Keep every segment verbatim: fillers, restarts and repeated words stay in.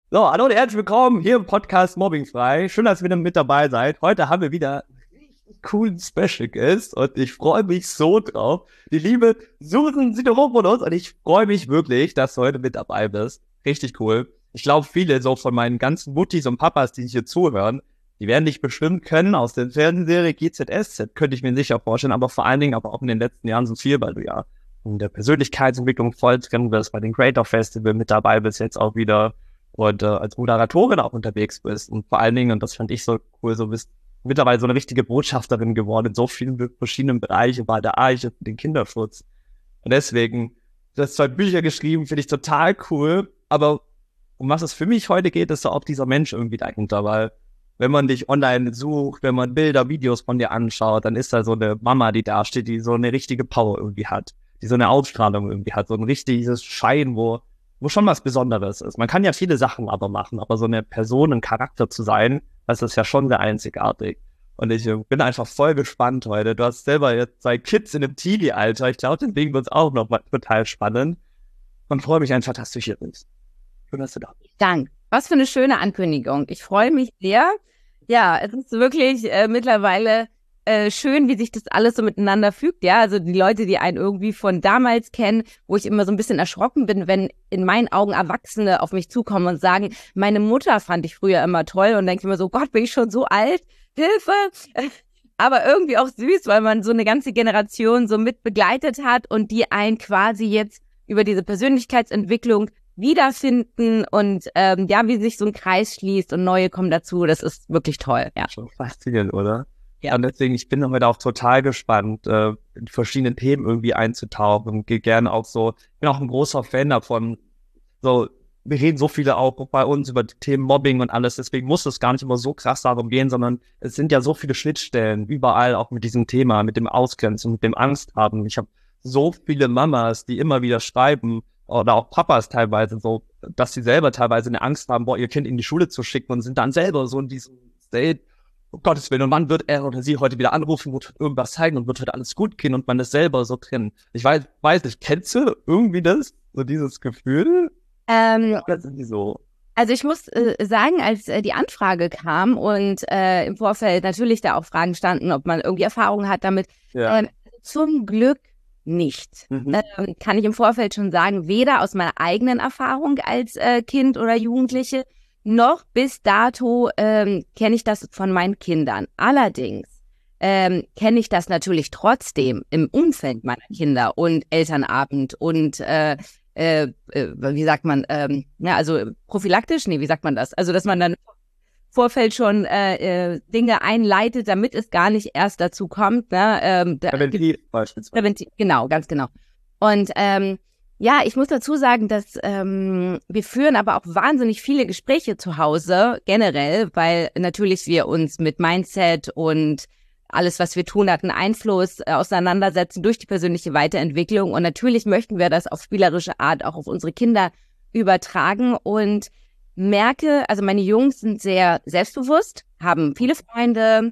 So, hallo und herzlich willkommen hier im Podcast Mobbingfrei. Schön, dass ihr wieder mit dabei seid. Heute haben wir wieder einen richtig coolen Special Guest und ich freue mich so drauf. Die liebe Susan Sideropoulos und ich freue mich wirklich, dass du heute mit dabei bist. Richtig cool. Ich glaube, viele so von meinen ganzen Muttis und Papas, die hier zuhören, die werden dich bestimmt kennen aus der Fernsehserie G Z S Z, könnte ich mir sicher vorstellen, aber vor allen Dingen aber auch in den letzten Jahren so viel, weil du ja in der Persönlichkeitsentwicklung voll drin bist, bei den Creator Festival mit dabei bist, jetzt auch wieder und äh, als Moderatorin auch unterwegs bist und vor allen Dingen, und das fand ich so cool, so bist mittlerweile so eine richtige Botschafterin geworden in so vielen verschiedenen Bereichen, bei der Arche, den Kinderschutz. Und deswegen, du hast zwei Bücher geschrieben, finde ich total cool, aber um was es für mich heute geht, ist so auch dieser Mensch irgendwie dahinter, weil wenn man dich online sucht, wenn man Bilder, Videos von dir anschaut, dann ist da so eine Mama, die da steht, die so eine richtige Power irgendwie hat, die so eine Ausstrahlung irgendwie hat, so ein richtiges Schein, wo wo schon was Besonderes ist. Man kann ja viele Sachen aber machen, aber so eine Person, ein Charakter zu sein, das ist ja schon sehr einzigartig. Und ich äh, bin einfach voll gespannt heute. Du hast selber jetzt zwei Kids in einem Teenie-Alter. Ich glaube, deswegen wird es auch nochmal total spannend. Und freue mich einfach, dass du hier bist. Schön, dass du da bist. Dank. Was für eine schöne Ankündigung. Ich freue mich sehr. Ja, es ist wirklich äh, mittlerweile äh, schön, wie sich das alles so miteinander fügt. Ja, also die Leute, die einen irgendwie von damals kennen, wo ich immer so ein bisschen erschrocken bin, wenn in meinen Augen Erwachsene auf mich zukommen und sagen, meine Mutter fand ich früher immer toll, und denke ich immer so, Gott, bin ich schon so alt? Hilfe! Aber irgendwie auch süß, weil man so eine ganze Generation so mit begleitet hat und die einen quasi jetzt über diese Persönlichkeitsentwicklung wiederfinden und ähm, ja, wie sich so ein Kreis schließt und neue kommen dazu. Das ist wirklich toll, ja. Schon faszinierend, oder? Ja. Und deswegen, ich bin heute auch total gespannt, äh, in verschiedenen Themen irgendwie einzutauchen und gehe gerne auch so, ich bin auch ein großer Fan davon, so, wir reden so viele auch bei uns über die Themen Mobbing und alles, deswegen muss es gar nicht immer so krass darum gehen, sondern es sind ja so viele Schnittstellen überall auch mit diesem Thema, mit dem Ausgrenzen, mit dem Angst haben. Ich habe so viele Mamas, die immer wieder schreiben, oder auch Papas teilweise so, dass sie selber teilweise eine Angst haben, boah, ihr Kind in die Schule zu schicken und sind dann selber so in diesem State, um Gottes Willen, und wann wird er oder sie heute wieder anrufen, wird irgendwas zeigen und wird heute alles gut gehen und man ist selber so drin. Ich weiß, weiß nicht, kennst du irgendwie das, so dieses Gefühl? Ähm, Oder sind die so? also ich muss äh, sagen, als äh, die Anfrage kam und äh, im Vorfeld natürlich da auch Fragen standen, ob man irgendwie Erfahrungen hat damit, Ja. ähm, zum Glück nicht. Mhm. Ähm, kann ich im Vorfeld schon sagen, weder aus meiner eigenen Erfahrung als äh, Kind oder Jugendliche, noch bis dato ähm, kenne ich das von meinen Kindern. Allerdings ähm, kenne ich das natürlich trotzdem im Umfeld meiner Kinder und Elternabend und äh, äh, äh, wie sagt man, ähm, ja, also prophylaktisch, nee, wie sagt man das? Also, dass man dann im Vorfeld schon äh, äh, Dinge einleitet, damit es gar nicht erst dazu kommt, ne? Ähm, da, Präventiv beispielsweise. Präventiv, genau, ganz genau. Und ähm, ja, ich muss dazu sagen, dass ähm, wir führen aber auch wahnsinnig viele Gespräche zu Hause generell, weil natürlich wir uns mit Mindset und alles, was wir tun, hat einen Einfluss äh, auseinandersetzen durch die persönliche Weiterentwicklung. Und natürlich möchten wir das auf spielerische Art auch auf unsere Kinder übertragen und merke, also meine Jungs sind sehr selbstbewusst, haben viele Freunde.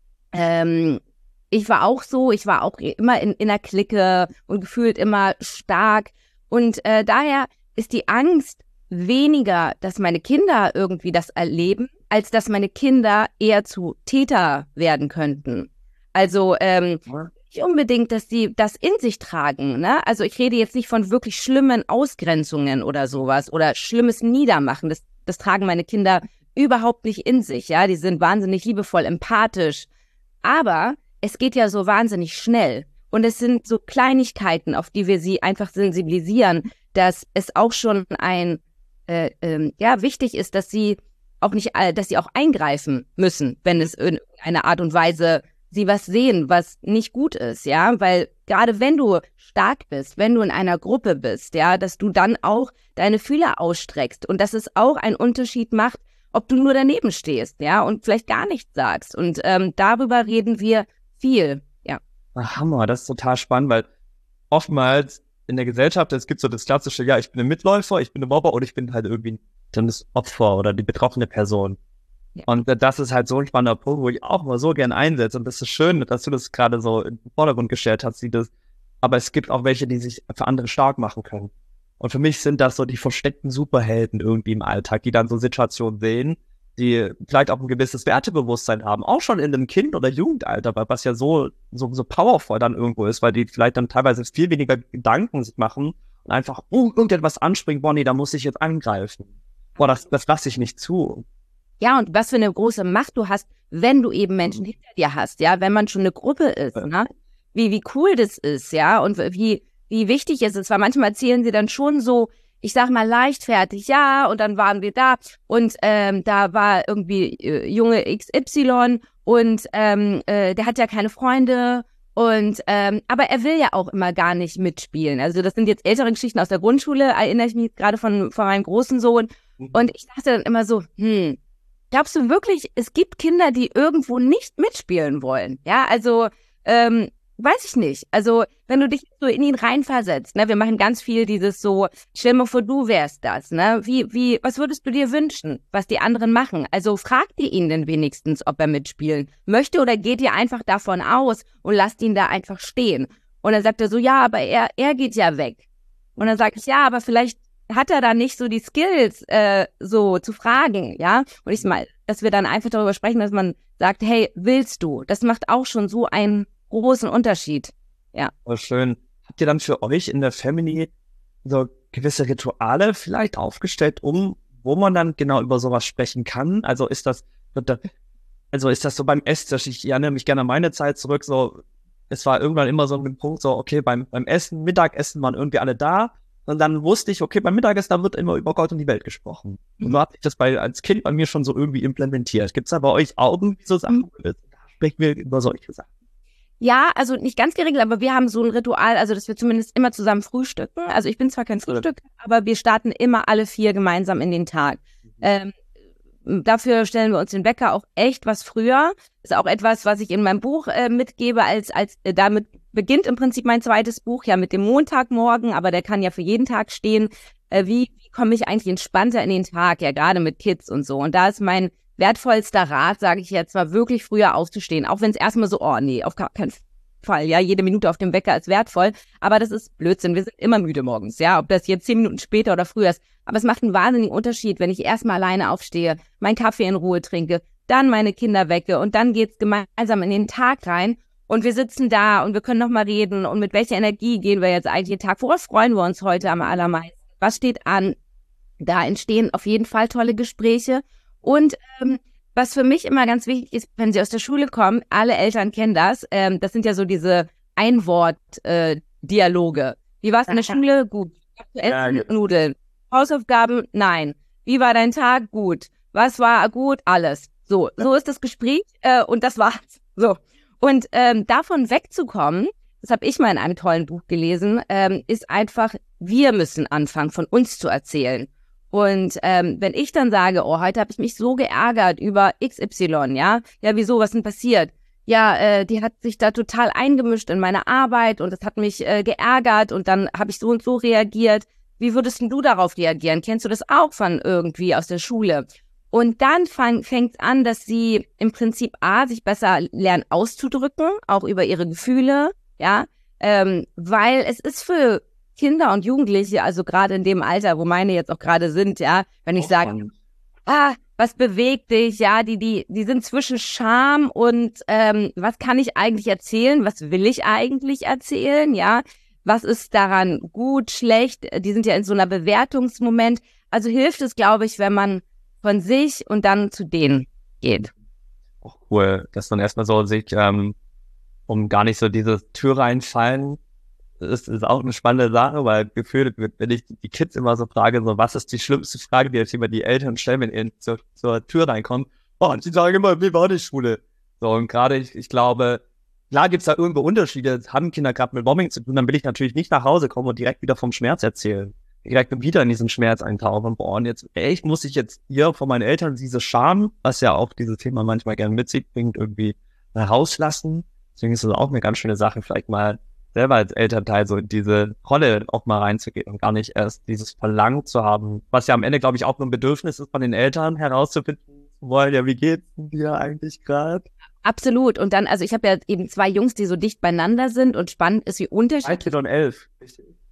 Ähm, ich war auch so, ich war auch immer in, in einer Clique und gefühlt immer stark. Und äh, daher ist die Angst weniger, dass meine Kinder irgendwie das erleben, als dass meine Kinder eher zu Täter werden könnten. Also ähm, nicht unbedingt, dass sie das in sich tragen, ne? Also ich rede jetzt nicht von wirklich schlimmen Ausgrenzungen oder sowas oder schlimmes Niedermachen. Das, das tragen meine Kinder überhaupt nicht in sich, ja? Die sind wahnsinnig liebevoll, empathisch. Aber es geht ja so wahnsinnig schnell. Und es sind so Kleinigkeiten, auf die wir sie einfach sensibilisieren, dass es auch schon ein, äh, ähm, ja, wichtig ist, dass sie auch nicht, äh, dass sie auch eingreifen müssen, wenn es in einer Art und Weise sie was sehen, was nicht gut ist, ja, weil gerade wenn du stark bist, wenn du in einer Gruppe bist, ja, dass du dann auch deine Fühler ausstreckst und dass es auch einen Unterschied macht, ob du nur daneben stehst, ja, und vielleicht gar nichts sagst. Und ähm, darüber reden wir viel, ja. Ach, Hammer, das ist total spannend, weil oftmals in der Gesellschaft, es gibt so das klassische, ja, ich bin ein Mitläufer, ich bin ein Mobber und ich bin halt irgendwie dann das Opfer oder die betroffene Person. Ja. Und das ist halt so ein spannender Punkt, wo ich auch mal so gern einsetze. Und das ist schön, dass du das gerade so in den Vordergrund gestellt hast, wie das. Aber es gibt auch welche, die sich für andere stark machen können. Und für mich sind das so die versteckten Superhelden irgendwie im Alltag, die dann so Situationen sehen, die vielleicht auch ein gewisses Wertebewusstsein haben, auch schon in einem Kind- oder Jugendalter, weil was ja so, so, so powerful dann irgendwo ist, weil die vielleicht dann teilweise viel weniger Gedanken sich machen und einfach, oh, irgendetwas anspringt, boah, nee, da muss ich jetzt angreifen. Boah, das, das lasse ich nicht zu. Ja, und was für eine große Macht du hast, wenn du eben Menschen hinter dir hast, ja, wenn man schon eine Gruppe ist, ne? Wie, wie cool das ist, ja, und wie, wie wichtig es ist, weil manchmal erzählen sie dann schon so, ich sag mal leichtfertig, ja, und dann waren wir da und ähm, da war irgendwie äh, Junge X Y und ähm, äh, der hat ja keine Freunde und ähm, aber er will ja auch immer gar nicht mitspielen. Also das sind jetzt ältere Geschichten aus der Grundschule, erinnere ich mich gerade von, von meinem großen Sohn und ich dachte dann immer so, hm, glaubst du wirklich, es gibt Kinder, die irgendwo nicht mitspielen wollen? Ja, also ähm, weiß ich nicht. Also, wenn du dich so in ihn reinversetzt, ne, wir machen ganz viel dieses so, stell dir mal vor, du wärst das, ne? Wie, wie, was würdest du dir wünschen, was die anderen machen? Also, fragt ihr ihn denn wenigstens, ob er mitspielen möchte oder geht ihr einfach davon aus und lasst ihn da einfach stehen? Und dann sagt er so, ja, aber er, er geht ja weg. Und dann sage ich, ja, aber vielleicht hat er da nicht so die Skills, äh, so zu fragen, ja? Und ich mal, dass wir dann einfach darüber sprechen, dass man sagt, hey, willst du? Das macht auch schon so einen großen Unterschied, ja. Oh, schön. Habt ihr dann für euch in der Family so gewisse Rituale vielleicht aufgestellt, um, wo man dann genau über sowas sprechen kann? Also ist das, also ist das so beim Esstisch? Ich erinnere mich gerne an meine Zeit zurück, so, es war irgendwann immer so ein Punkt, so, okay, beim, beim Essen, Mittagessen waren irgendwie alle da. Und dann wusste ich, okay, beim Mittagessen, da wird immer über Gott und die Welt gesprochen. Mhm. Und so hat sich das bei, als Kind bei mir schon so irgendwie implementiert. Gibt es da bei euch auch irgendwie so Sachen? Mhm. Da sprechen wir über solche Sachen. Ja, also nicht ganz geregelt, aber wir haben so ein Ritual, also dass wir zumindest immer zusammen frühstücken. Also ich bin zwar kein Frühstück, aber wir starten immer alle vier gemeinsam in den Tag. Mhm. Ähm, dafür stellen wir uns den Wecker auch echt was früher. Ist auch etwas, was ich in meinem Buch äh, mitgebe, als als äh, damit beginnt im Prinzip mein zweites Buch, ja mit dem Montagmorgen, aber der kann ja für jeden Tag stehen. Äh, wie wie komme ich eigentlich entspannter in den Tag, ja gerade mit Kids und so. Und da ist mein wertvollster Rat, sage ich jetzt, war wirklich früher aufzustehen. Auch wenn es erstmal so, oh nee, auf gar keinen Fall. Ja, jede Minute auf dem Wecker ist wertvoll. Aber das ist Blödsinn. Wir sind immer müde morgens. Ja, ob das jetzt zehn Minuten später oder früher ist. Aber es macht einen wahnsinnigen Unterschied, wenn ich erstmal alleine aufstehe, meinen Kaffee in Ruhe trinke, dann meine Kinder wecke und dann geht's gemeinsam in den Tag rein. Und wir sitzen da und wir können nochmal reden. Und mit welcher Energie gehen wir jetzt eigentlich den Tag? Worauf freuen wir uns heute am allermeisten? Was steht an? Da entstehen auf jeden Fall tolle Gespräche. Und ähm, was für mich immer ganz wichtig ist, wenn sie aus der Schule kommen, alle Eltern kennen das, ähm, das sind ja so diese Einwort-Dialoge. Äh, Wie war es in der Schule? Gut. Essen, ja, Nudeln. Hausaufgaben? Nein. Wie war dein Tag? Gut. Was war gut? Alles. So, so ist das Gespräch äh, und das war's. So. Und ähm, davon wegzukommen, das habe ich mal in einem tollen Buch gelesen, ähm, ist einfach, wir müssen anfangen, von uns zu erzählen. Und ähm, wenn ich dann sage, oh, heute habe ich mich so geärgert über X Y, ja, ja, wieso, was denn passiert? Ja, äh, die hat sich da total eingemischt in meine Arbeit und das hat mich äh, geärgert und dann habe ich so und so reagiert. Wie würdest denn du darauf reagieren? Kennst du das auch von irgendwie aus der Schule? Und dann fängt es an, dass sie im Prinzip A, sich besser lernen auszudrücken, auch über ihre Gefühle, ja, ähm, weil es ist für Kinder und Jugendliche, also gerade in dem Alter, wo meine jetzt auch gerade sind, ja, wenn ich sage, ah, was bewegt dich, ja, die, die, die sind zwischen Scham und ähm, was kann ich eigentlich erzählen, was will ich eigentlich erzählen, ja, was ist daran gut, schlecht, die sind ja in so einer Bewertungsmoment, also hilft es, glaube ich, wenn man von sich und dann zu denen geht. Auch cool, dass man erstmal so sich, ähm, um gar nicht so diese Tür reinfallen, das ist auch eine spannende Sache, weil gefühlt, wenn ich die Kids immer so frage, so, was ist die schlimmste Frage, die jetzt immer die Eltern stellen, wenn ihr zur, zur Tür reinkommen? Oh, und sie sagen immer, wie war die Schule? So, und gerade, ich, ich glaube, klar gibt's da irgendwo Unterschiede, haben Kinder gerade mit Mobbing zu tun, dann will ich natürlich nicht nach Hause kommen und direkt wieder vom Schmerz erzählen. Direkt wieder in diesen Schmerz eintauchen und boah, und jetzt, echt, muss ich jetzt hier von meinen Eltern diese Scham, was ja auch dieses Thema manchmal gerne mit sich bringt, irgendwie rauslassen. Deswegen ist es auch eine ganz schöne Sache, vielleicht mal selber als Elternteil so in diese Rolle auch mal reinzugehen und gar nicht erst dieses Verlangen zu haben, was ja am Ende, glaube ich, auch nur ein Bedürfnis ist von den Eltern herauszufinden wollen, ja, wie geht's dir eigentlich gerade? Absolut. Und dann, also ich habe ja eben zwei Jungs, die so dicht beieinander sind und spannend ist, wie unterschiedlich. dreizehn und elf. Richtig.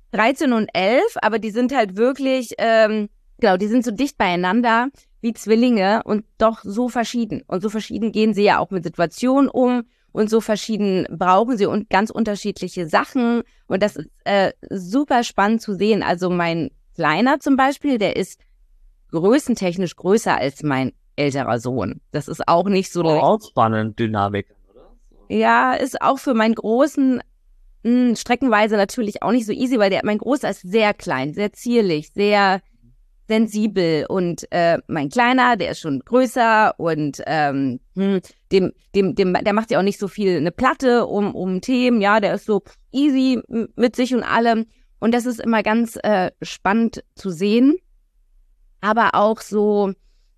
dreizehn und elf, aber die sind halt wirklich, ähm, genau, die sind so dicht beieinander wie Zwillinge und doch so verschieden. Und so verschieden gehen sie ja auch mit Situationen um und so verschieden brauchen sie und ganz unterschiedliche Sachen. Und das ist äh, super spannend zu sehen. Also mein Kleiner zum Beispiel, der ist größentechnisch größer als mein älterer Sohn. Das ist auch nicht so... Oh, auch spannend, Dynamik, oder? Ja, ist auch für meinen Großen mh, streckenweise natürlich auch nicht so easy, weil der mein Großer ist sehr klein, sehr zierlich, sehr sensibel und äh, mein Kleiner, der ist schon größer und ähm, hm, dem, dem, dem, der macht ja auch nicht so viel eine Platte um, um Themen, ja, der ist so easy mit sich und allem und das ist immer ganz äh, spannend zu sehen, aber auch so,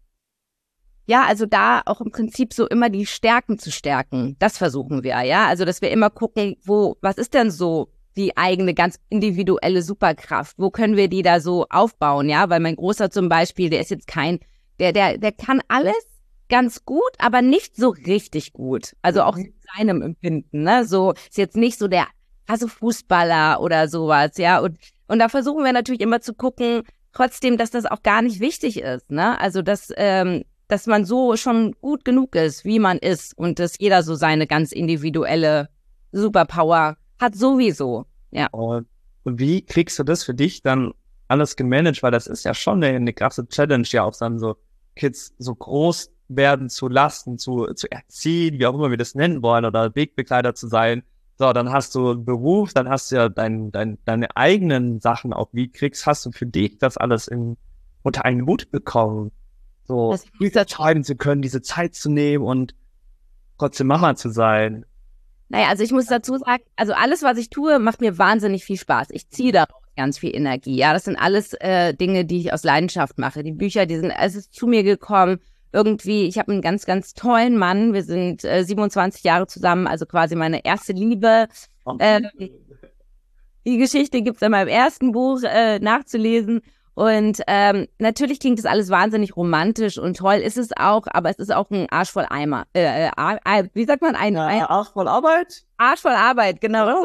ja, also da auch im Prinzip so immer die Stärken zu stärken, das versuchen wir, ja, also dass wir immer gucken, wo, was ist denn so die eigene ganz individuelle Superkraft. Wo können wir die da so aufbauen, ja? Weil mein Großer zum Beispiel, der ist jetzt kein, der, der, der kann alles ganz gut, aber nicht so richtig gut. Also auch in seinem Empfinden, ne? So, ist jetzt nicht so der krasse Fußballer oder sowas, ja? Und, und da versuchen wir natürlich immer zu gucken, trotzdem, dass das auch gar nicht wichtig ist, ne? Also, dass, ähm, dass man so schon gut genug ist, wie man ist und dass jeder so seine ganz individuelle Superpower hat sowieso, ja. Und wie kriegst du das für dich dann alles gemanagt? Weil das ist ja schon eine, eine krasse Challenge, ja auch dann so Kids so groß werden zu lassen, zu, zu erziehen, wie auch immer wir das nennen wollen, oder Wegbegleiter zu sein. So, dann hast du einen Beruf, dann hast du ja dein, dein, deine eigenen Sachen auch. Wie kriegst, hast du für dich das alles in, unter einen Hut bekommen? So, entscheiden zu können, diese Zeit zu nehmen und trotzdem Mama zu sein. Naja, also ich muss dazu sagen, also alles, was ich tue, macht mir wahnsinnig viel Spaß. Ich ziehe daraus ganz viel Energie. Ja, das sind alles äh, Dinge, die ich aus Leidenschaft mache. Die Bücher, die sind, es ist zu mir gekommen. Irgendwie, ich habe einen ganz, ganz tollen Mann. Wir sind äh, siebenundzwanzig Jahre zusammen, also quasi meine erste Liebe. Äh, die Geschichte gibt's in meinem ersten Buch äh, nachzulesen. Und ähm, natürlich klingt das alles wahnsinnig romantisch und toll ist es auch, aber es ist auch ein Arsch voll Eimer. Äh, äh, wie sagt man? Ein, ein Arsch voll Arbeit? Arsch voll Arbeit, genau.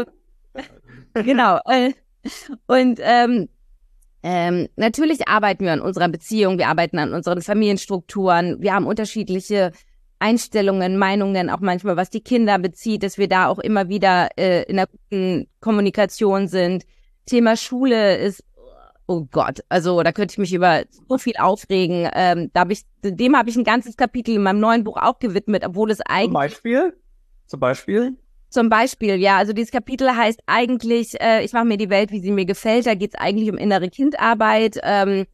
genau. Äh, und ähm, ähm, natürlich arbeiten wir an unserer Beziehung, wir arbeiten an unseren Familienstrukturen, wir haben unterschiedliche Einstellungen, Meinungen, auch manchmal was die Kinder bezieht, dass wir da auch immer wieder äh, in einer guten Kommunikation sind. Thema Schule ist oh Gott, also da könnte ich mich über so viel aufregen. Ähm, da hab ich, dem habe ich ein ganzes Kapitel in meinem neuen Buch auch gewidmet, obwohl es eigentlich... Zum Beispiel? Zum Beispiel? Zum Beispiel, ja. Also dieses Kapitel heißt eigentlich, äh, ich mache mir die Welt, wie sie mir gefällt. Da geht es eigentlich um innere Kindarbeit, ähm,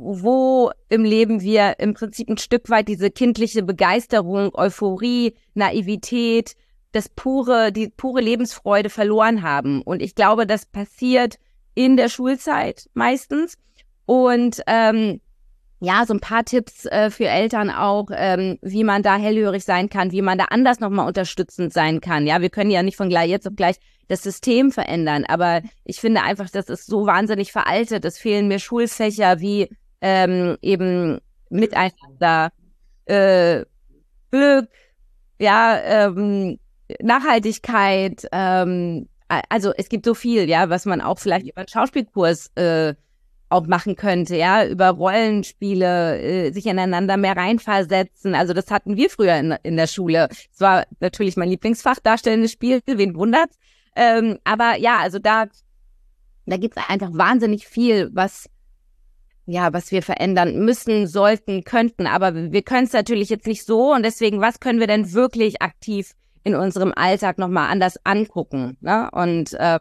wo im Leben wir im Prinzip ein Stück weit diese kindliche Begeisterung, Euphorie, Naivität, das pure, die pure Lebensfreude verloren haben. Und ich glaube, das passiert in der Schulzeit meistens und ähm, ja, so ein paar Tipps äh, für Eltern auch, ähm, wie man da hellhörig sein kann, wie man da anders nochmal unterstützend sein kann. Ja, wir können ja nicht von gleich jetzt auf gleich das System verändern, aber ich finde einfach, das ist so wahnsinnig veraltet. Es fehlen mir Schulfächer wie ähm, eben Miteinander, äh, Glück, ja, ähm, Nachhaltigkeit, ähm, also es gibt so viel, ja, was man auch vielleicht über einen Schauspielkurs äh, auch machen könnte, ja, über Rollenspiele, äh, sich ineinander mehr reinversetzen. Also das hatten wir früher in, in der Schule. Es war natürlich mein Lieblingsfach, darstellendes Spiel, wen wundert's. Ähm, aber ja, also da, da gibt es einfach wahnsinnig viel, was ja, was wir verändern müssen, sollten, könnten. Aber wir können es natürlich jetzt nicht so. Und deswegen, was können wir denn wirklich aktiv in unserem Alltag nochmal anders angucken, ne? Und äh,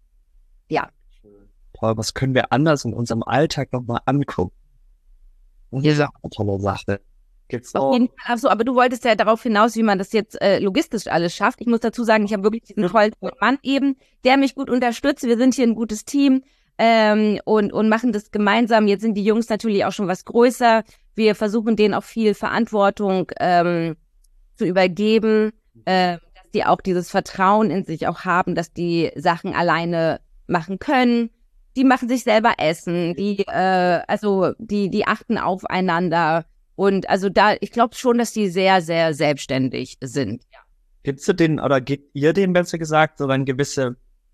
ja. Paul, was können wir anders in unserem Alltag nochmal angucken? Und das ist auch eine tolle Sache. Gibt's auch. Auf jeden Fall, so, aber du wolltest ja darauf hinaus, wie man das jetzt äh, logistisch alles schafft. Ich muss dazu sagen, ich habe wirklich diesen tollen Mann eben, der mich gut unterstützt. Wir sind hier ein gutes Team ähm, und und machen das gemeinsam. Jetzt sind die Jungs natürlich auch schon was größer. Wir versuchen denen auch viel Verantwortung ähm, zu übergeben. Äh, dass die auch dieses Vertrauen in sich auch haben, dass die Sachen alleine machen können. Die machen sich selber Essen, die äh, also die die achten aufeinander und also da ich glaube schon, dass die sehr sehr selbstständig sind. Gibt's du denen oder gebt ihr denen besser gesagt so eine gewisse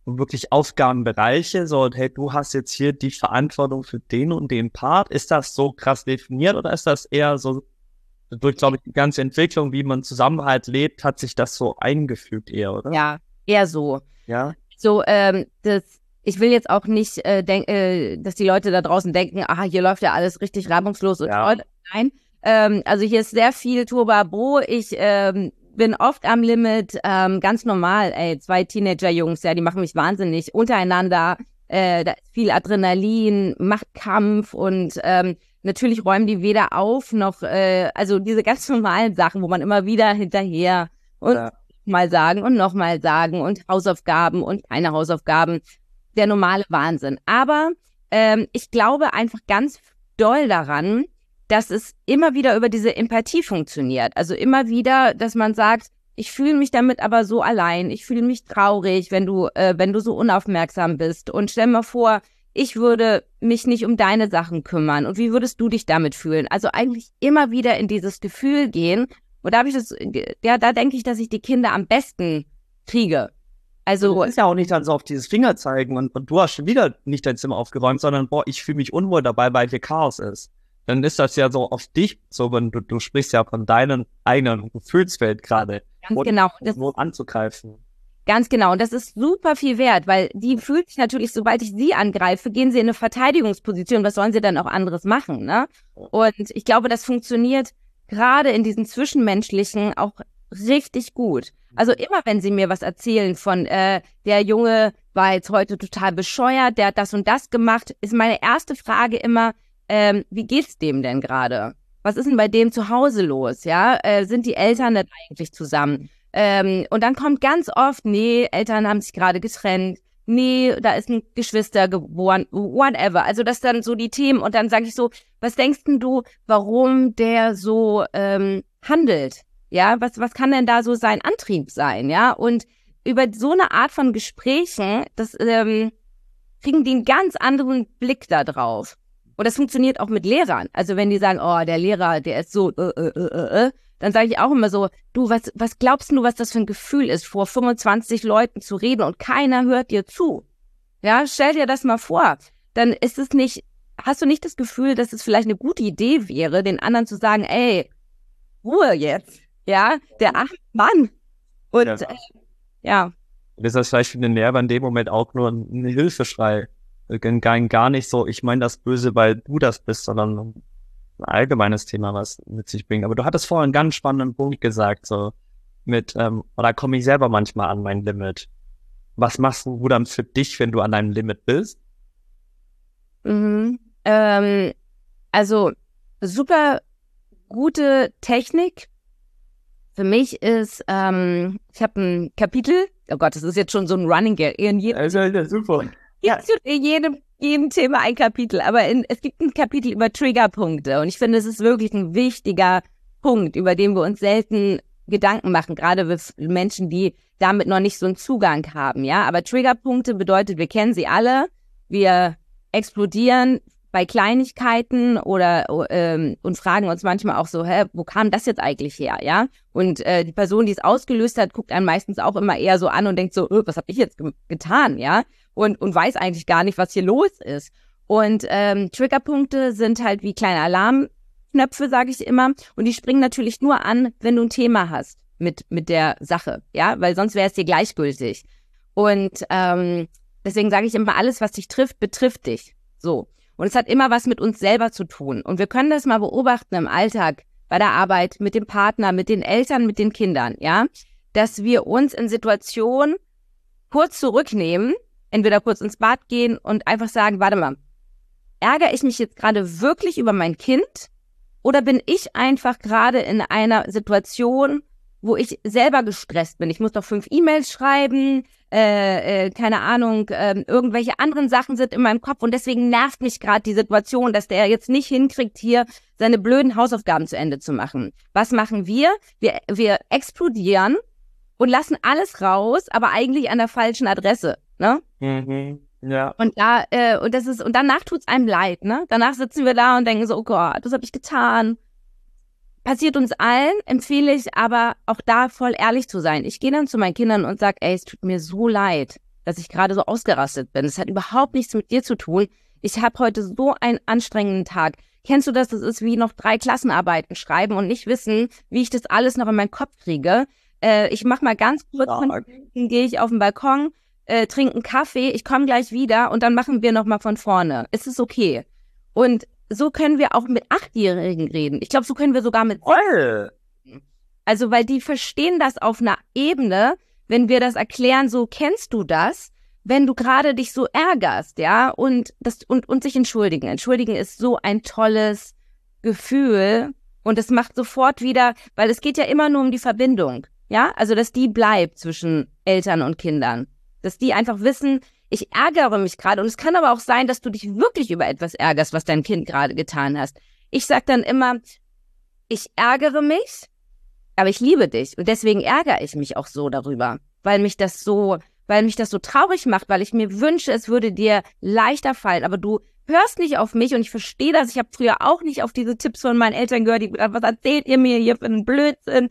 wirklich Aufgabenbereiche, so, und hey, du hast jetzt hier die Verantwortung für den und den Part. Ist das so krass definiert oder ist das eher so, durch, glaube ich, die ganze Entwicklung, wie man Zusammenhalt lebt, hat sich das so eingefügt eher, oder? Ja, eher so. Ja. So, ähm, das, ich will jetzt auch nicht, äh, denk, äh, dass die Leute da draußen denken, ah, hier läuft ja alles richtig reibungslos und Ja. toll. Nein, ähm, also hier ist sehr viel Turbabo. Ich ähm, bin oft am Limit, ähm, ganz normal, ey, zwei Teenager-Jungs, ja, die machen mich wahnsinnig untereinander. Äh, da ist viel Adrenalin, Machtkampf und ähm, natürlich räumen die weder auf noch, äh, also diese ganz normalen Sachen, wo man immer wieder hinterher und Ja. mal sagen und nochmal sagen und Hausaufgaben und keine Hausaufgaben. Der normale Wahnsinn. Aber ähm, ich glaube einfach ganz doll daran, dass es immer wieder über diese Empathie funktioniert. Also immer wieder, dass man sagt, ich fühle mich damit aber so allein, ich fühle mich traurig, wenn du, äh, wenn du so unaufmerksam bist. Und stell mir vor, ich würde mich nicht um deine Sachen kümmern. Und wie würdest du dich damit fühlen? Also eigentlich immer wieder in dieses Gefühl gehen. Und da habe ich das, ja, da denke ich, dass ich die Kinder am besten kriege. Also das ist ja auch nicht dann so auf dieses Finger zeigen und, und du hast schon wieder nicht dein Zimmer aufgeräumt, sondern boah, ich fühle mich unwohl dabei, weil hier Chaos ist. Dann ist das ja so auf dich, so wenn du, du sprichst ja von deinem eigenen Gefühlsfeld gerade. Ganz und, genau. Das nur anzugreifen. Ganz genau. Und das ist super viel wert, weil die fühlt sich natürlich, sobald ich sie angreife, gehen sie in eine Verteidigungsposition. Was sollen sie dann auch anderes machen, ne? Und ich glaube, das funktioniert gerade in diesen Zwischenmenschlichen auch richtig gut. Also immer, wenn sie mir was erzählen von, äh, der Junge war jetzt heute total bescheuert, der hat das und das gemacht, ist meine erste Frage immer, ähm, wie geht's dem denn gerade? Was ist denn bei dem zu Hause los, ja? Äh, sind die Eltern denn eigentlich zusammen? Ähm, und dann kommt ganz oft, nee, Eltern haben sich gerade getrennt, nee, da ist ein Geschwister geboren, whatever. Also das dann so die Themen und dann sage ich so, was denkst denn du, warum der so ähm, handelt? Ja, was, was kann denn da so sein Antrieb sein, ja? Und über so eine Art von Gesprächen, das ähm, kriegen die einen ganz anderen Blick da drauf. Und das funktioniert auch mit Lehrern. Also wenn die sagen, oh, der Lehrer, der ist so, äh, äh, äh, äh, dann sage ich auch immer so, du, was, was glaubst du, was das für ein Gefühl ist, vor fünfundzwanzig Leuten zu reden und keiner hört dir zu? Ja, stell dir das mal vor. Dann ist es nicht, hast du nicht das Gefühl, dass es vielleicht eine gute Idee wäre, den anderen zu sagen, ey, Ruhe jetzt. Ja, der arme Mann. Und ja, äh, ja. Ist das vielleicht für den Lehrer in dem Moment auch nur ein Hilfeschrei? Gar, gar nicht so, ich meine das Böse, weil du das bist, sondern ein allgemeines Thema, was mit sich bringt. Aber du hattest vorhin einen ganz spannenden Punkt gesagt, so mit, ähm, oder komme ich selber manchmal an mein Limit? Was machst du dann für dich, wenn du an deinem Limit bist? Mhm. Ähm, also super gute Technik für mich ist, ähm, ich habe ein Kapitel, oh Gott, das ist jetzt schon so ein Running Gag, in jedem, also, ja, super. Ja, in jedem, jedem Thema ein Kapitel, aber in, es gibt ein Kapitel über Triggerpunkte und ich finde, es ist wirklich ein wichtiger Punkt, über den wir uns selten Gedanken machen, gerade für Menschen, die damit noch nicht so einen Zugang haben, ja, aber Triggerpunkte bedeutet, wir kennen sie alle, wir explodieren bei Kleinigkeiten oder ähm, und fragen uns manchmal auch so, hä, wo kam das jetzt eigentlich her, ja? Und äh, die Person, die es ausgelöst hat, guckt einen meistens auch immer eher so an und denkt so, öh, was habe ich jetzt ge- getan, ja? Und und weiß eigentlich gar nicht, was hier los ist. Und ähm, Triggerpunkte sind halt wie kleine Alarmknöpfe, sage ich immer. Und die springen natürlich nur an, wenn du ein Thema hast mit mit der Sache, ja? Weil sonst wäre es dir gleichgültig. Und ähm, deswegen sage ich immer, alles, was dich trifft, betrifft dich. So. Und es hat immer was mit uns selber zu tun. Und wir können das mal beobachten im Alltag, bei der Arbeit, mit dem Partner, mit den Eltern, mit den Kindern, ja, dass wir uns in Situationen kurz zurücknehmen, entweder kurz ins Bad gehen und einfach sagen, warte mal, ärgere ich mich jetzt gerade wirklich über mein Kind oder bin ich einfach gerade in einer Situation, wo ich selber gestresst bin? Ich muss doch fünf E-Mails schreiben, Äh, äh, keine Ahnung, äh, irgendwelche anderen Sachen sind in meinem Kopf und deswegen nervt mich gerade die Situation, dass der jetzt nicht hinkriegt, hier seine blöden Hausaufgaben zu Ende zu machen. Was machen wir? Wir, wir explodieren und lassen alles raus, aber eigentlich an der falschen Adresse, ne? Mhm. Ja. Und da, äh, und das ist, und danach tut's einem leid, ne? Danach sitzen wir da und denken so, oh Gott, was habe ich getan? Passiert uns allen, empfehle ich aber auch da voll ehrlich zu sein. Ich gehe dann zu meinen Kindern und sage, ey, es tut mir so leid. dass ich gerade so ausgerastet bin. Es hat überhaupt nichts mit dir zu tun. Ich habe heute so einen anstrengenden Tag. Kennst du das? Das ist wie noch drei Klassenarbeiten schreiben und nicht wissen, wie ich das alles noch in meinen Kopf kriege. Äh, ich mache mal ganz kurz, dann gehe ich auf den Balkon, äh, trinke einen Kaffee, ich komme gleich wieder und dann machen wir nochmal von vorne. Es ist okay. Und so können wir auch mit Achtjährigen reden. Ich glaube, so können wir sogar mit... Oh. Also, weil die verstehen das auf einer Ebene, wenn wir das erklären, so kennst du das, wenn du gerade dich so ärgerst, ja, und das und und sich entschuldigen. Entschuldigen ist so ein tolles Gefühl und es macht sofort wieder, weil es geht ja immer nur um die Verbindung, ja, also dass die bleibt zwischen Eltern und Kindern, dass die einfach wissen, ich ärgere mich gerade und es kann aber auch sein, dass du dich wirklich über etwas ärgerst, was dein Kind gerade getan hast. Ich sag dann immer, ich ärgere mich, aber ich liebe dich und deswegen ärgere ich mich auch so darüber, weil mich das so weil mich das so traurig macht, weil ich mir wünsche, es würde dir leichter fallen, aber du hörst nicht auf mich und ich verstehe das. Ich habe früher auch nicht auf diese Tipps von meinen Eltern gehört, die gesagt, was erzählt ihr mir hier für einen Blödsinn?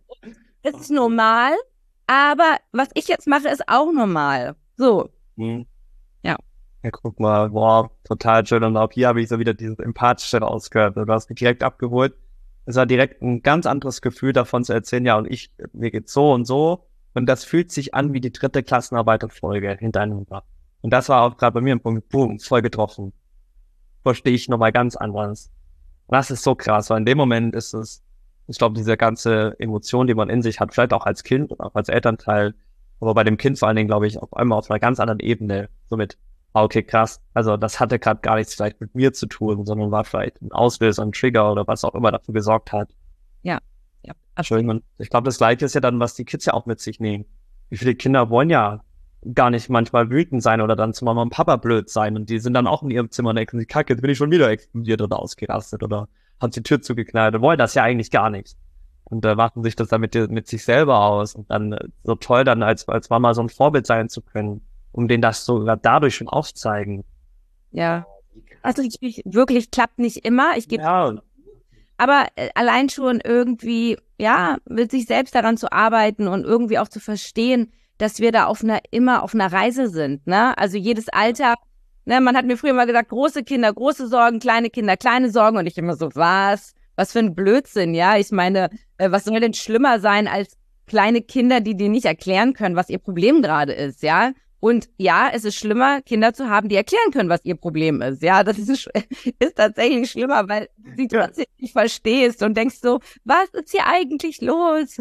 Das ist normal, aber was ich jetzt mache, ist auch normal. So. Hm. Ja. Ja, guck mal, boah, total schön. Und auch hier habe ich so wieder dieses Empathische rausgehört. Du hast mich direkt abgeholt. Es war direkt ein ganz anderes Gefühl davon zu erzählen, ja, und ich, mir geht's so und so. Und das fühlt sich an wie die dritte Klassenarbeit-Folge hintereinander. Und das war auch gerade bei mir ein Punkt, boom, voll getroffen. Verstehe ich nochmal ganz anders. Und das ist so krass, weil in dem Moment ist es, ich glaube, diese ganze Emotion, die man in sich hat, vielleicht auch als Kind und auch als Elternteil, aber bei dem Kind vor allen Dingen, glaube ich, auf einmal auf einer ganz anderen Ebene, somit, okay, krass, also das hatte gerade gar nichts vielleicht mit mir zu tun, sondern war vielleicht ein Auslöser, ein Trigger oder was auch immer dafür gesorgt hat. Ja. Ja, Entschuldigung. Ich glaube, das Gleiche ist ja dann, was die Kids ja auch mit sich nehmen. Wie viele Kinder wollen ja gar nicht manchmal wütend sein oder dann zu Mama und Papa blöd sein und die sind dann auch in ihrem Zimmer und denken sich, Kacke, jetzt bin ich schon wieder explodiert oder ausgerastet oder hat die Tür zugeknallt und wollen das ja eigentlich gar nicht. Und äh, machen sich das dann mit, mit sich selber aus und dann äh, so toll dann als, als Mama so ein Vorbild sein zu können, um denen das sogar dadurch schon aufzeigen. Ja, also ich, ich, wirklich klappt nicht immer. Ich gebe Ja. Aber äh, allein schon irgendwie, ja, mit sich selbst daran zu arbeiten und irgendwie auch zu verstehen, dass wir da auf einer, immer auf einer Reise sind, ne? Also jedes Alter, ne, man hat mir früher mal gesagt, große Kinder, große Sorgen, kleine Kinder, kleine Sorgen und ich immer so, was? Was für ein Blödsinn, ja? Ich meine, äh, was soll denn schlimmer sein als kleine Kinder, die dir nicht erklären können, was ihr Problem gerade ist, ja? Und ja, es ist schlimmer, Kinder zu haben, die erklären können, was ihr Problem ist. Ja, das ist, ist tatsächlich schlimmer, weil du sie trotzdem nicht verstehst und denkst so, was ist hier eigentlich los?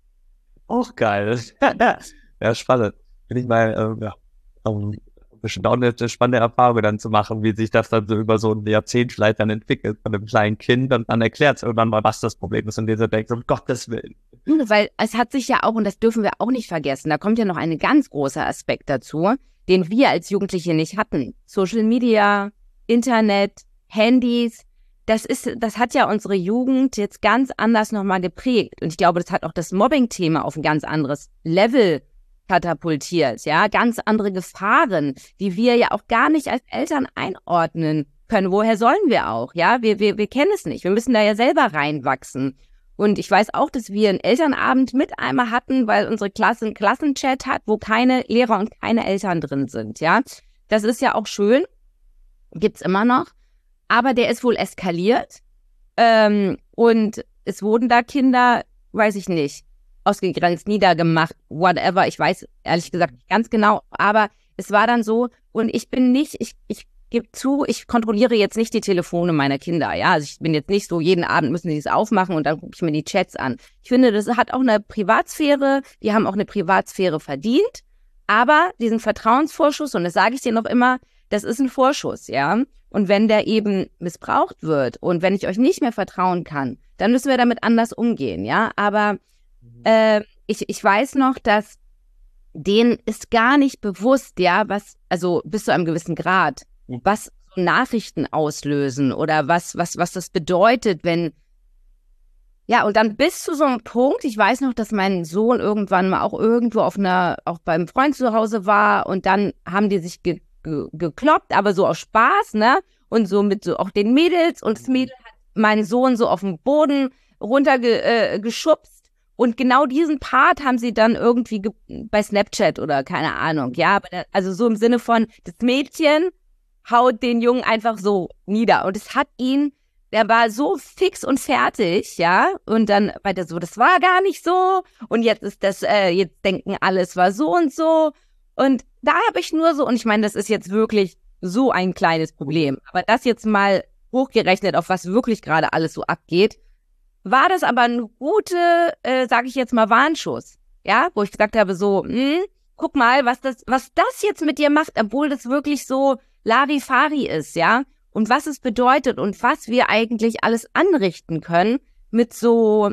Auch geil. Ja, spannend. Bin ich mal, ähm, ja, um, bestimmt auch eine spannende Erfahrung dann zu machen, wie sich das dann so über so ein Jahrzehnt vielleicht dann entwickelt von einem kleinen Kind und dann erklärt es irgendwann mal, was das Problem ist und dieser denkt, um Gottes Willen. Weil es hat sich ja auch, und das dürfen wir auch nicht vergessen, da kommt ja noch ein ganz großer Aspekt dazu, den wir als Jugendliche nicht hatten. Social Media, Internet, Handys, das ist, das hat ja unsere Jugend jetzt ganz anders nochmal geprägt. Und ich glaube, das hat auch das Mobbing-Thema auf ein ganz anderes Level katapultiert, ja, ganz andere Gefahren, die wir ja auch gar nicht als Eltern einordnen können. Woher sollen wir auch, ja? Wir, wir, wir kennen es nicht. Wir müssen da ja selber reinwachsen. Und ich weiß auch, dass wir einen Elternabend mit einmal hatten, weil unsere Klasse einen Klassenchat hat, wo keine Lehrer und keine Eltern drin sind, ja. Das ist ja auch schön, gibt's immer noch, aber der ist wohl eskaliert ähm, und es wurden da Kinder, weiß ich nicht, ausgegrenzt, niedergemacht, whatever, ich weiß ehrlich gesagt nicht ganz genau, aber es war dann so und ich bin nicht, ich, ich gebe zu, ich kontrolliere jetzt nicht die Telefone meiner Kinder, ja, also ich bin jetzt nicht so, jeden Abend müssen sie es aufmachen und dann gucke ich mir die Chats an. Ich finde, das hat auch eine Privatsphäre, die haben auch eine Privatsphäre verdient, aber diesen Vertrauensvorschuss, und das sage ich dir noch immer, das ist ein Vorschuss, ja, und wenn der eben missbraucht wird und wenn ich euch nicht mehr vertrauen kann, dann müssen wir damit anders umgehen, ja, aber äh, ich, ich weiß noch, dass denen ist gar nicht bewusst, ja, was, also bis zu einem gewissen Grad, was so Nachrichten auslösen oder was, was, was das bedeutet, wenn, ja, und dann bis zu so einem Punkt, ich weiß noch, dass mein Sohn irgendwann mal auch irgendwo auf einer, auch beim Freund zu Hause war und dann haben die sich ge, ge, gekloppt, aber so aus Spaß, ne, und so mit so auch den Mädels und das Mädel hat meinen Sohn so auf den Boden runtergeschubst. Äh, geschubst. Und genau diesen Part haben sie dann irgendwie ge- bei Snapchat oder keine Ahnung, ja, aber da- also so im Sinne von, das Mädchen haut den Jungen einfach so nieder. Und es hat ihn, der war so fix und fertig, ja, und dann weiter so, das war gar nicht so und jetzt ist das, äh, jetzt denken alle, es war so und so. Und da habe ich nur so, und ich meine, das ist jetzt wirklich so ein kleines Problem, aber das jetzt mal hochgerechnet, auf was wirklich gerade alles so abgeht, war das aber eine gute, äh, sage ich jetzt mal, Warnschuss, ja, wo ich gesagt habe, so, hm, guck mal, was das, was das jetzt mit dir macht, obwohl das wirklich so Larifari ist, ja, und was es bedeutet und was wir eigentlich alles anrichten können mit so,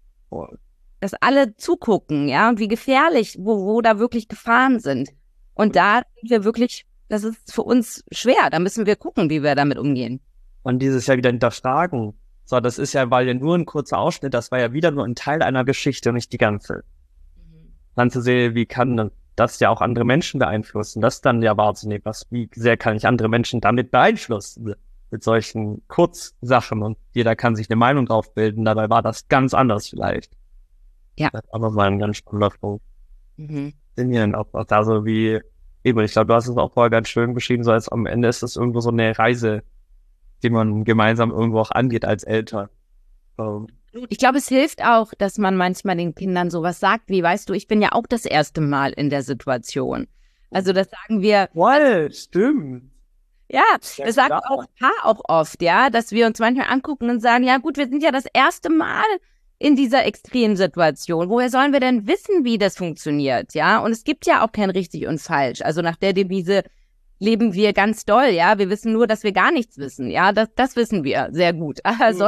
dass alle zugucken, ja, und wie gefährlich, wo, wo da wirklich Gefahren sind. Und da sind wir wirklich, das ist für uns schwer, da müssen wir gucken, wie wir damit umgehen. Und dieses Jahr wieder hinterfragen. So, das ist ja, weil ja nur ein kurzer Ausschnitt, das war ja wieder nur ein Teil einer Geschichte und nicht die ganze. Mhm. Dann zu sehen, wie kann das ja auch andere Menschen beeinflussen, das dann ja wahrzunehmen, was, wie sehr kann ich andere Menschen damit beeinflussen, mit solchen Kurzsachen und jeder kann sich eine Meinung drauf bilden, dabei war das ganz anders vielleicht. Ja. Das ist aber mal ein ganz spannender Punkt. Mhm. Sind wir denn auch, auch da so wie, eben, ich glaube, du hast es auch vorher ganz schön beschrieben, so als am Ende ist das irgendwo so eine Reise, die man gemeinsam irgendwo auch angeht als Eltern. Um, Ich glaube, es hilft auch, dass man manchmal den Kindern sowas sagt, wie, weißt du, ich bin ja auch das erste Mal in der Situation. Also das sagen wir. Wow, stimmt. Ja, Ja, das sagt klar. auch Paar auch oft, ja, dass wir uns manchmal angucken und sagen, ja gut, wir sind ja das erste Mal in dieser extremen Situation. Woher sollen wir denn wissen, wie das funktioniert, ja? Und es gibt ja auch kein richtig und falsch. Also nach der Devise leben wir ganz doll, ja. Wir wissen nur, dass wir gar nichts wissen, ja. Das, das wissen wir sehr gut. Also,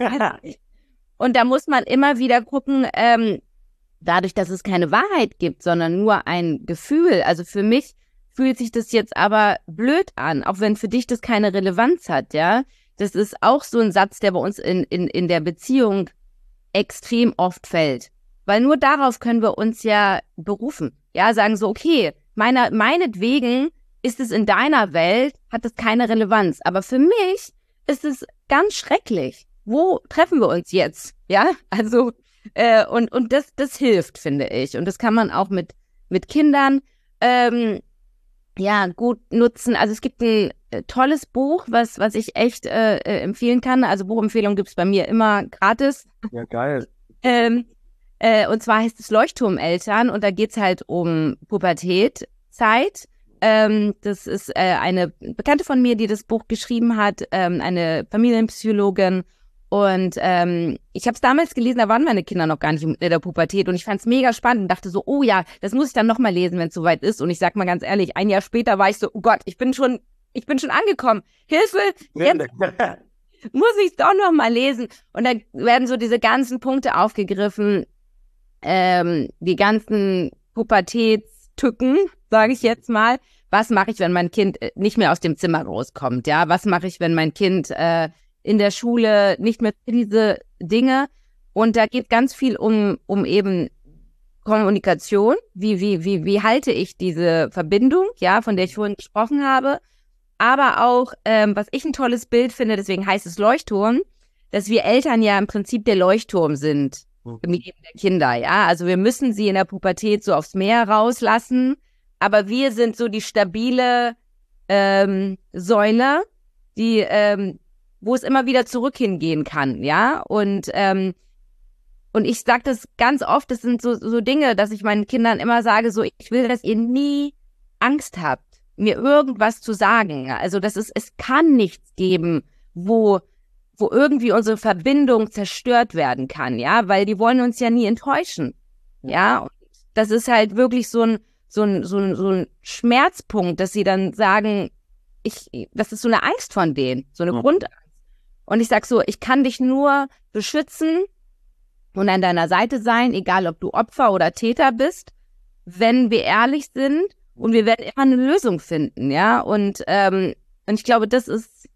und da muss man immer wieder gucken, ähm, dadurch, dass es keine Wahrheit gibt, sondern nur ein Gefühl. Also für mich fühlt sich das jetzt aber blöd an, auch wenn für dich das keine Relevanz hat, ja. Das ist auch so ein Satz, der bei uns in, in, in der Beziehung extrem oft fällt. Weil nur darauf können wir uns ja berufen. Ja, sagen so, okay, meiner, meinetwegen ist es in deiner Welt, hat es keine Relevanz. Aber für mich ist es ganz schrecklich. Wo treffen wir uns jetzt? Ja, also, äh, und, und das, das hilft, finde ich. Und das kann man auch mit, mit Kindern, ähm, ja, gut nutzen. Also es gibt ein äh, tolles Buch, was, was ich echt äh, äh, empfehlen kann. Also Buchempfehlung gibt's bei mir immer gratis. Ja, geil. Ähm, äh, und zwar heißt es Leuchtturmeltern und da geht's halt um Pubertätzeit. Ähm, das ist äh, eine Bekannte von mir, die das Buch geschrieben hat, ähm, eine Familienpsychologin. Und ähm, ich habe es damals gelesen, da waren meine Kinder noch gar nicht in der Pubertät und ich fand es mega spannend und dachte so, oh ja, das muss ich dann nochmal lesen, wenn es soweit ist. Und ich sag mal ganz ehrlich, ein Jahr später war ich so, oh Gott, ich bin schon, ich bin schon angekommen. Hilfe, jetzt muss ich es doch nochmal lesen. Und da werden so diese ganzen Punkte aufgegriffen, ähm, die ganzen Pubertätstücken, sage ich jetzt mal. Was mache ich, wenn mein Kind nicht mehr aus dem Zimmer rauskommt? Ja, was mache ich, wenn mein Kind äh, in der Schule nicht mehr diese Dinge? Und da geht ganz viel um um eben Kommunikation. Wie wie wie wie halte ich diese Verbindung, ja, von der ich vorhin gesprochen habe? Aber auch, ähm, was ich ein tolles Bild finde, deswegen heißt es Leuchtturm, dass wir Eltern ja im Prinzip der Leuchtturm sind im Leben der Kinder, ja. Also wir müssen sie in der Pubertät so aufs Meer rauslassen, aber wir sind so die stabile ähm, Säule, die, ähm, wo es immer wieder zurück hingehen kann, ja. Und ähm, und ich sage das ganz oft, das sind so so Dinge, dass ich meinen Kindern immer sage, so ich will, dass ihr nie Angst habt, mir irgendwas zu sagen. Also das ist, es kann nichts geben, wo wo irgendwie unsere Verbindung zerstört werden kann, ja, weil die wollen uns ja nie enttäuschen, ja. Und das ist halt wirklich so ein so ein so ein so ein Schmerzpunkt, dass sie dann sagen, ich, das ist so eine Angst von denen, so eine ja. Grundangst. Und ich sag so, ich kann dich nur beschützen und an deiner Seite sein, egal ob du Opfer oder Täter bist, wenn wir ehrlich sind. Und wir werden immer eine Lösung finden, ja. Und, ähm, und ich glaube, das ist,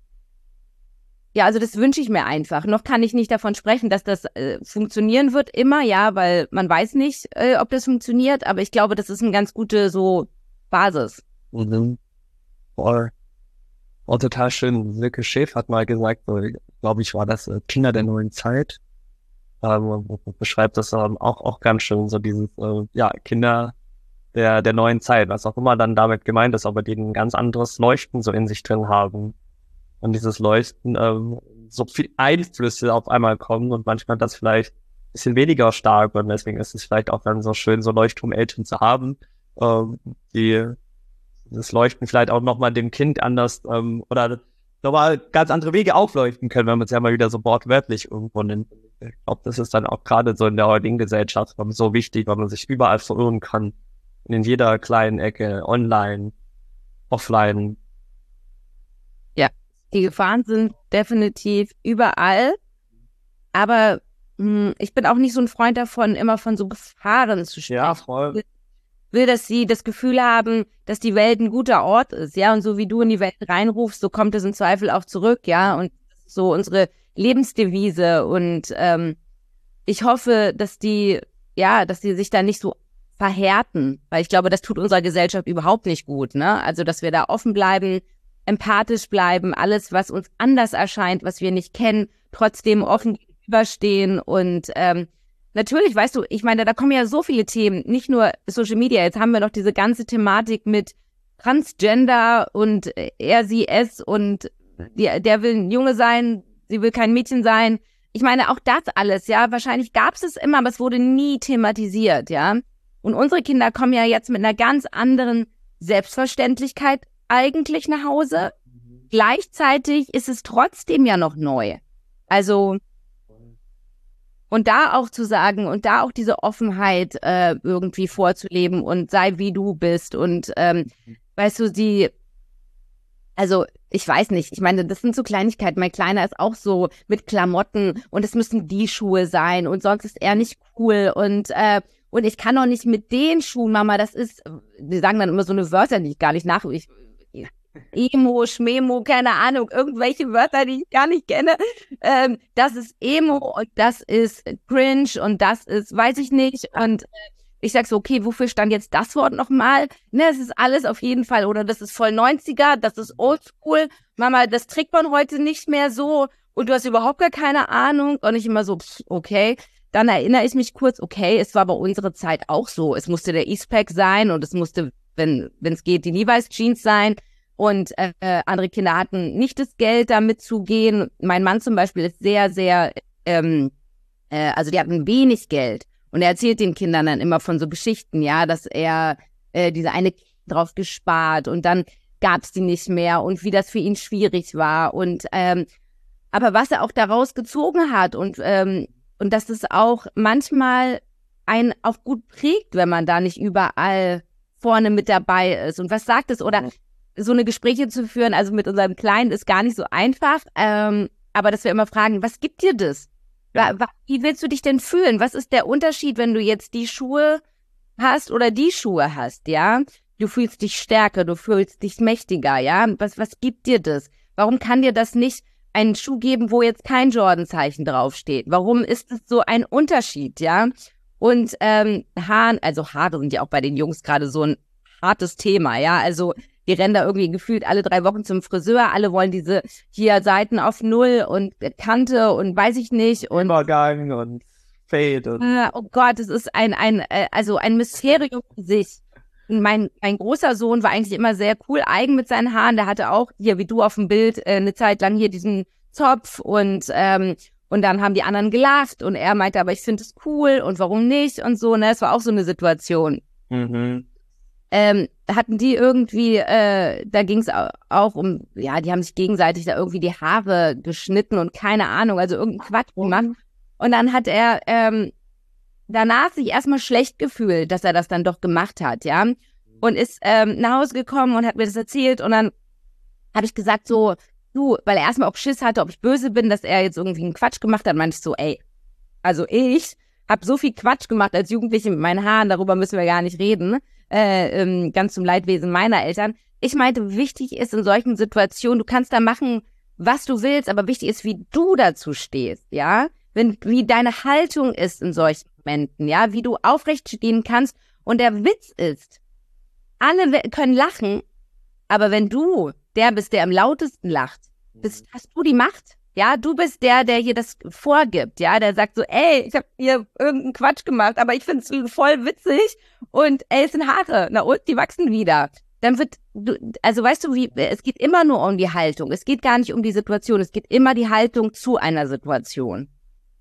ja, also das wünsche ich mir einfach. Noch kann ich nicht davon sprechen, dass das äh, funktionieren wird immer, ja, weil man weiß nicht, äh, ob das funktioniert. Aber ich glaube, das ist eine ganz gute so Basis. Mhm. Voll. Oh, total schön. Silke Schäfer hat mal gesagt, so, glaube ich, war das äh, Kinder der neuen Zeit. ähm, beschreibt das ähm, auch, auch ganz schön, so dieses, äh, ja, Kinder der, der neuen Zeit, was auch immer dann damit gemeint ist, aber die ein ganz anderes Leuchten so in sich drin haben. Und dieses Leuchten, ähm, so viel Einflüsse auf einmal kommen und manchmal das vielleicht ein bisschen weniger stark und deswegen ist es vielleicht auch dann so schön, so Leuchtturmeltern zu haben, ähm, die das Leuchten vielleicht auch nochmal dem Kind anders ähm, oder nochmal ganz andere Wege aufleuchten können, wenn man es ja mal wieder so wortwörtlich irgendwo nennt. Ich glaube, das ist dann auch gerade so in der heutigen Gesellschaft so wichtig, weil man sich überall verirren kann. In jeder kleinen Ecke, online, offline. Ja, die Gefahren sind definitiv überall, aber mh, ich bin auch nicht so ein Freund davon, immer von so Gefahren zu sprechen. Ja, voll. Ich will, dass sie das Gefühl haben, dass die Welt ein guter Ort ist, ja, und so wie du in die Welt reinrufst, so kommt es im Zweifel auch zurück, ja, und so unsere Lebensdevise und ähm, ich hoffe, dass die, ja, dass die sich da nicht so verhärten, weil ich glaube, das tut unserer Gesellschaft überhaupt nicht gut, ne? Also, dass wir da offen bleiben, empathisch bleiben, alles, was uns anders erscheint, was wir nicht kennen, trotzdem offen gegenüberstehen und ähm, natürlich, weißt du, ich meine, da kommen ja so viele Themen, nicht nur Social Media, jetzt haben wir noch diese ganze Thematik mit Transgender und er, sie, es und die, der will ein Junge sein, sie will kein Mädchen sein. Ich meine, auch das alles, ja, wahrscheinlich gab es es immer, aber es wurde nie thematisiert, ja. Und unsere Kinder kommen ja jetzt mit einer ganz anderen Selbstverständlichkeit eigentlich nach Hause. Mhm. Gleichzeitig ist es trotzdem ja noch neu. Also, und da auch zu sagen und da auch diese Offenheit äh, irgendwie vorzuleben und sei wie du bist und ähm, mhm. weißt du, die, also ich weiß nicht, ich meine, das sind so Kleinigkeiten. Mein Kleiner ist auch so mit Klamotten und es müssen die Schuhe sein und sonst ist er nicht cool und äh, und ich kann auch nicht mit den Schuhen, Mama, das ist, die sagen dann immer so eine Wörter, die ich gar nicht nach, ich, Emo, Schmemo, keine Ahnung, irgendwelche Wörter, die ich gar nicht kenne. Ähm, das ist Emo und das ist Cringe und das ist, weiß ich nicht. Und ich sag so, okay, wofür stand jetzt das Wort nochmal? Ne, es ist alles auf jeden Fall, oder das ist voll neunziger, das ist oldschool. Mama, das trägt man heute nicht mehr so und du hast überhaupt gar keine Ahnung. Und ich immer so, pff, okay. Dann erinnere ich mich kurz, okay, es war bei unserer Zeit auch so. Es musste der E-Spec sein und es musste, wenn wenn es geht, die Levi's Jeans sein. Und äh, andere Kinder hatten nicht das Geld, da mitzugehen. Mein Mann zum Beispiel ist sehr, sehr, ähm, äh, also die hatten wenig Geld. Und er erzählt den Kindern dann immer von so Geschichten, ja, dass er äh, diese eine drauf gespart und dann gab's die nicht mehr und wie das für ihn schwierig war. Und ähm, aber was er auch daraus gezogen hat und ähm, und dass es auch manchmal einen auch gut prägt, wenn man da nicht überall vorne mit dabei ist. Und was sagt es? Oder so eine Gespräche zu führen, also mit unserem Kleinen, ist gar nicht so einfach. Ähm, aber dass wir immer fragen, was gibt dir das? Ja. Wie willst du dich denn fühlen? Was ist der Unterschied, wenn du jetzt die Schuhe hast oder die Schuhe hast, ja? Du fühlst dich stärker, du fühlst dich mächtiger, ja? Was, was gibt dir das? Warum kann dir das nicht einen Schuh geben, wo jetzt kein Jordan-Zeichen draufsteht? Warum ist es so ein Unterschied, ja? Und ähm, Haaren, also Haare sind ja auch bei den Jungs gerade so ein hartes Thema, ja? Also die rennen da irgendwie gefühlt alle drei Wochen zum Friseur, alle wollen diese hier Seiten auf Null und Kante und weiß ich nicht. Und Übergang und Fade. Und äh, oh Gott, es ist ein, ein äh, also ein Mysterium für sich. Mein, mein großer Sohn war eigentlich immer sehr cool, eigen mit seinen Haaren. Der hatte auch, hier wie du auf dem Bild, äh, eine Zeit lang hier diesen Zopf und ähm, und dann haben die anderen gelacht und er meinte, aber ich finde es cool und warum nicht und so, ne? Es war auch so eine Situation. Mhm. Ähm, hatten die irgendwie, äh, da ging es auch um, ja, die haben sich gegenseitig da irgendwie die Haare geschnitten und keine Ahnung, also irgendein Quatsch gemacht. Und dann hat er ähm, danach sich erstmal schlecht gefühlt, dass er das dann doch gemacht hat, ja. Und ist ähm, nach Hause gekommen und hat mir das erzählt und dann habe ich gesagt so, du, weil er erstmal auch Schiss hatte, ob ich böse bin, dass er jetzt irgendwie einen Quatsch gemacht hat, meinte ich so, ey, also ich habe so viel Quatsch gemacht als Jugendliche mit meinen Haaren, darüber müssen wir gar nicht reden, äh, ähm, ganz zum Leidwesen meiner Eltern. Ich meinte, wichtig ist in solchen Situationen, du kannst da machen, was du willst, aber wichtig ist, wie du dazu stehst, ja, wenn wie deine Haltung ist in solchen Momenten, ja, wie du aufrecht stehen kannst. Und der Witz ist, alle können lachen, aber wenn du der bist, der am lautesten lacht, bist, hast du die Macht. Ja, du bist der, der hier das vorgibt, ja, der sagt so, ey, ich habe hier irgendeinen Quatsch gemacht, aber ich find's voll witzig und ey, es sind Haare, na und, die wachsen wieder. Dann wird, du, also weißt du, wie, es geht immer nur um die Haltung, es geht gar nicht um die Situation, es geht immer die Haltung zu einer Situation.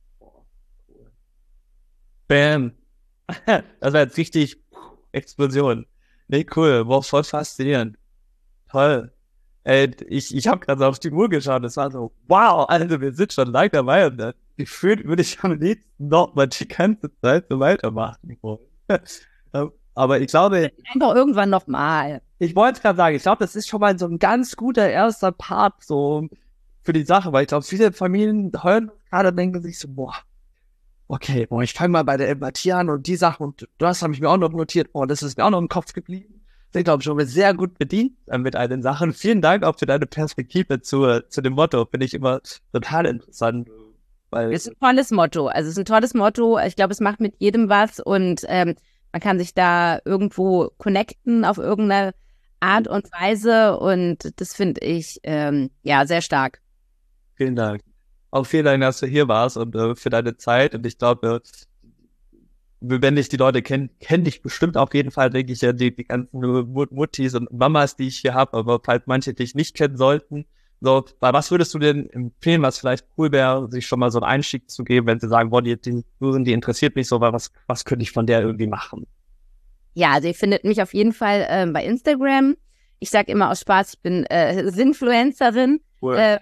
Bam. Das war jetzt richtig Explosion. Nee, cool, wow, voll faszinierend. Toll. Ey, ich, ich habe gerade auf die Uhr geschaut, das war so, wow, also wir sind schon lange dabei und dann gefühlt würde ich am liebsten noch mal die ganze Zeit so weitermachen wollen. Aber ich glaube... Einfach irgendwann nochmal. Ich wollte gerade sagen, ich glaube, das ist schon mal so ein ganz guter erster Part so für die Sache, weil ich glaube, viele Familien hören gerade und denken sich so, boah, okay, boah, ich fange mal bei der Empathie an und die Sachen und das habe ich mir auch noch notiert, boah, das ist mir auch noch im Kopf geblieben. Ich glaube schon, wir sehr gut bedient äh, mit all den Sachen. Vielen Dank auch für deine Perspektive zu, zu dem Motto. Finde ich immer total interessant. Weil Es ist ein tolles Motto. Also es ist ein tolles Motto. Ich glaube, es macht mit jedem was und ähm, man kann sich da irgendwo connecten auf irgendeine Art und Weise und das finde ich ähm, ja sehr stark. Vielen Dank. Auch vielen Dank, dass du hier warst und äh, für deine Zeit. Und ich glaube, äh, wenn dich die Leute kennen, kennen dich bestimmt auf jeden Fall, denke ich ja, die, die ganzen Mut- Muttis und Mamas, die ich hier habe, aber falls manche dich nicht kennen sollten, so, weil was würdest du denn empfehlen, was vielleicht cool wäre, sich schon mal so einen Einstieg zu geben, wenn sie sagen, boah, die, die, die interessiert mich so, weil was, was könnte ich von der irgendwie machen? Ja, also ihr findet mich auf jeden Fall ähm, bei Instagram. Ich sage immer aus Spaß, ich bin äh, Sinfluencerin. Cool. Äh,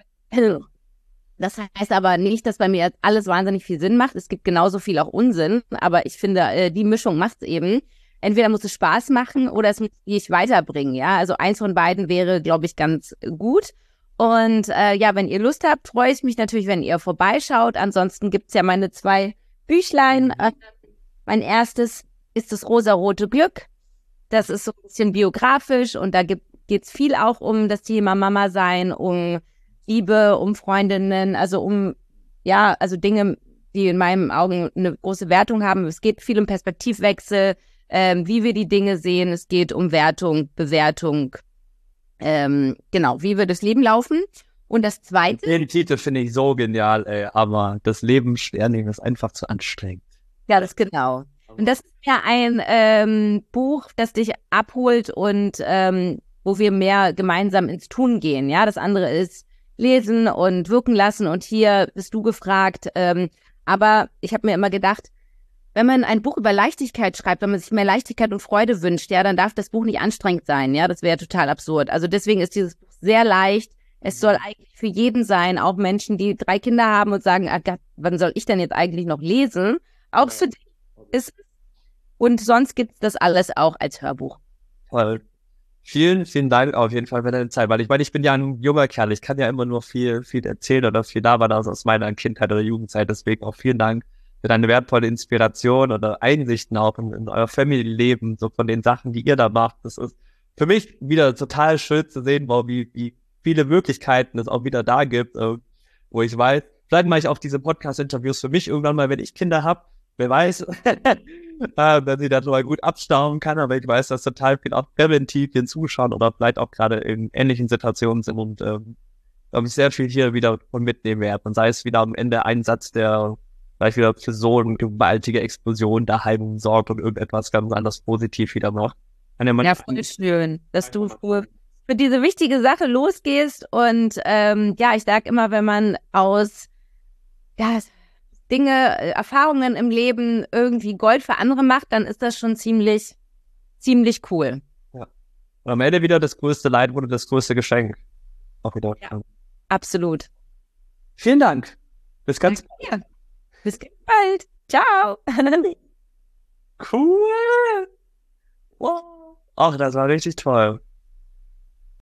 Das heißt aber nicht, dass bei mir alles wahnsinnig viel Sinn macht. Es gibt genauso viel auch Unsinn, aber ich finde, äh, die Mischung macht es eben. Entweder muss es Spaß machen oder es muss dich weiterbringen, ja. Also eins von beiden wäre, glaube ich, ganz gut. Und äh, ja, wenn ihr Lust habt, freue ich mich natürlich, wenn ihr vorbeischaut. Ansonsten gibt's ja meine zwei Büchlein. Äh, mein erstes ist das rosarote Glück. Das ist so ein bisschen biografisch und da gibt, geht's viel auch um das Thema Mama sein, um Liebe, um Freundinnen, also um, ja, also Dinge, die in meinen Augen eine große Wertung haben. Es geht viel um Perspektivwechsel, ähm, wie wir die Dinge sehen. Es geht um Wertung, Bewertung, ähm, genau, wie wir das Leben laufen. Und das Zweite... Den Titel finde ich so genial, ey, aber das Leben schwer nehmen ist einfach zu anstrengend. Ja, das genau. Und das ist ja ein ähm, Buch, das dich abholt und ähm, wo wir mehr gemeinsam ins Tun gehen. Ja, das andere ist lesen und wirken lassen und hier bist du gefragt. Ähm, aber ich habe mir immer gedacht, wenn man ein Buch über Leichtigkeit schreibt, wenn man sich mehr Leichtigkeit und Freude wünscht, ja, dann darf das Buch nicht anstrengend sein. Ja, das wäre total absurd. Also deswegen ist dieses Buch sehr leicht. Es soll eigentlich für jeden sein, auch Menschen, die drei Kinder haben und sagen, ah Gott, wann soll ich denn jetzt eigentlich noch lesen? Auch für dich ist es. Und sonst gibt's das alles auch als Hörbuch. Toll. Vielen, vielen Dank auf jeden Fall für deine Zeit, weil ich meine, ich bin ja ein junger Kerl, ich kann ja immer nur viel, viel erzählen oder viel da war das aus meiner Kindheit oder Jugendzeit, deswegen auch vielen Dank für deine wertvolle Inspiration oder Einsichten auch in, in euer Family-Leben, so von den Sachen, die ihr da macht. Das ist für mich wieder total schön zu sehen, wow, wie, wie viele Möglichkeiten es auch wieder da gibt, äh, wo ich weiß, vielleicht mache ich auch diese Podcast-Interviews für mich irgendwann mal, wenn ich Kinder habe, wer weiß, äh, wenn sie das mal gut abstauben kann, aber ich weiß, dass total viel auch präventiv hier zuschauen oder vielleicht auch gerade in ähnlichen Situationen sind und ähm, glaube ich sehr viel hier wieder von mitnehmen werde. Und sei es wieder am Ende ein Satz, der vielleicht wieder für so eine gewaltige Explosion daheim sorgt und irgendetwas ganz anderes positiv wieder macht. Ja, voll schön, dass du für, für diese wichtige Sache losgehst und ähm, ja, ich sag immer, wenn man aus ja, Dinge, Erfahrungen im Leben irgendwie Gold für andere macht, dann ist das schon ziemlich, ziemlich cool. Ja. Und am Ende wieder das größte Leid wurde das größte Geschenk. Auch wieder. Ja, absolut. Vielen Dank. Bis ganz bald. Bis ganz bald. Ciao. Cool. Wow. Ach, das war richtig toll.